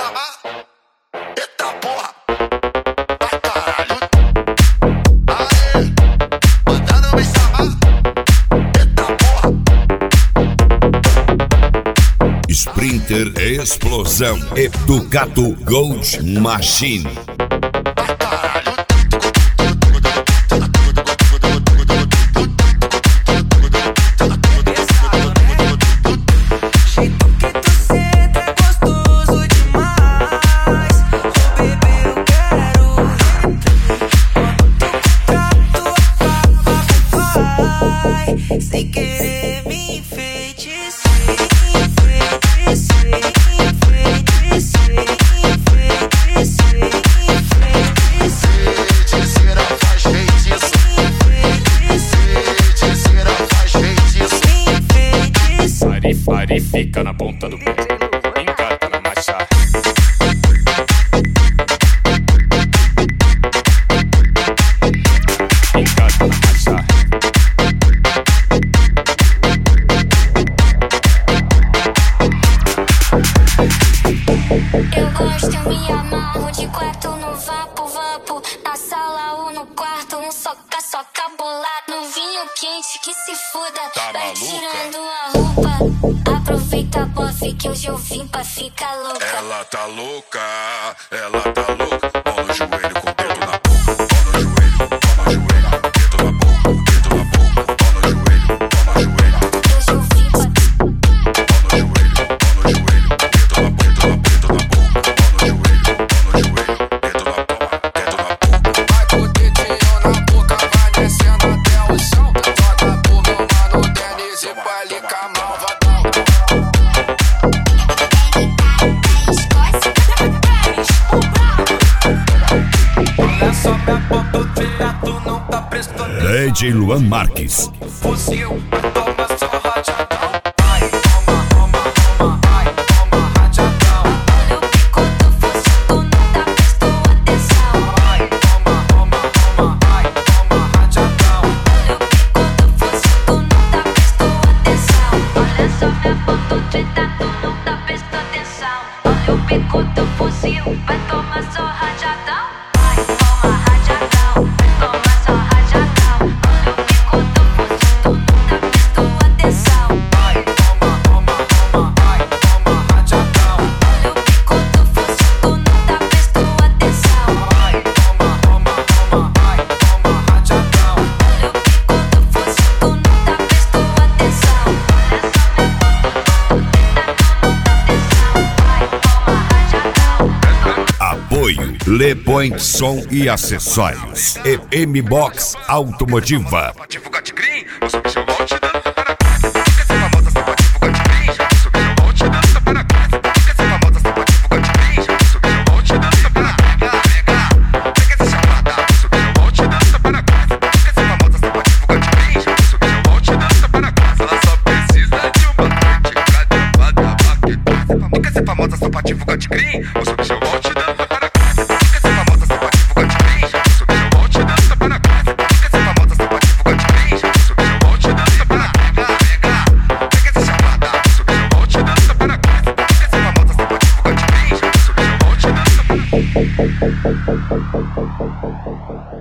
samar. Eita porra, vai caralho. Aê, mandando me samar. Eita porra. Sprinter Explosão Educato Gold Machine. Sem querer me enfeitiçar, Feiticeira faz feitiço. Feiticeira faz feitiço. Pare, fica na ponta do pé, encata na marcha. Encata na marcha. Eu gosto, eu me amarro de quarto no vapo, na sala ou no quarto, um soca, bolado, no vinho quente que se foda, Tá vai maluca? tirando a roupa, aproveita a bofe que hoje eu vim pra ficar louca. Ela tá louca, ela tá louca. Mão no joelho com o dedo na boca. Mão no joelho, dedo na boca, dedo na boca. Mão no joelho, Hoje eu vim pra mão no joelho, dedo na boca, dedo na boca. Mão no joelho, dedo na palma, dedo na boca. Vai com o dedinho na boca, vai descendo até o chão. Joga pro meu mano Denis e vai ligar malvadão. Olha só minha ponta, o viado não tá prestando DJ Luan Marques. fuzil, toma só rajadão. Ai, toma, ai, toma rajadão. olha o pico do fuzil, tu não tá prestando atenção. Ai, toma, ai, toma rajadão. Olha o pico do fuzil, tu não tá prestando atenção. Olha só minha foto de tu não tá prestando atenção. Olha o pico do fuzil, vai tomar só rajadão. Vai tomar rajadão, vai tomar só rajadão. Olha o pico do fuzil, tu não tá prestando atenção. Ai, toma, ai, toma rajadão. Olha o pico do fuzil, tu não tá prestando atenção. Ai, toma, ai, toma rajadão. Olha o pico do fuzil, tu não tá prestando atenção. Olha só minha Apoio Le Point Som e Acessórios e M-Box Automotiva. Sapativo Gat Green, eu sou Michel Monte dança para casa. Fica essa famosa sapativo Gat Green, eu sou Michel Monte dança para casa. Fica essa famosa sapativo Gat Green, eu sou Michel Monte dança para casa. Pega essa chamada, eu sou Michel Monte dança para casa. Fica essa famosa sapativo Gat Green, eu sou Michel Monte dança para casa. Ela só precisa de uma noite cadepada, baquetada. Fica essa famosa sapativo Gat Green, eu sou Michel Monte dança para casa. Fica essa famosa sapativo Gat Green, eu sou Michel Monte dança para casa. Fica essa famosa sapativo Gat Green, eu sou Michel Monte dança para casa. Pega essa chamada, eu sou Michel Monte dança para casa. Fica essa famosa sapativo Gat Green, eu sou Michel Monte dança para casa.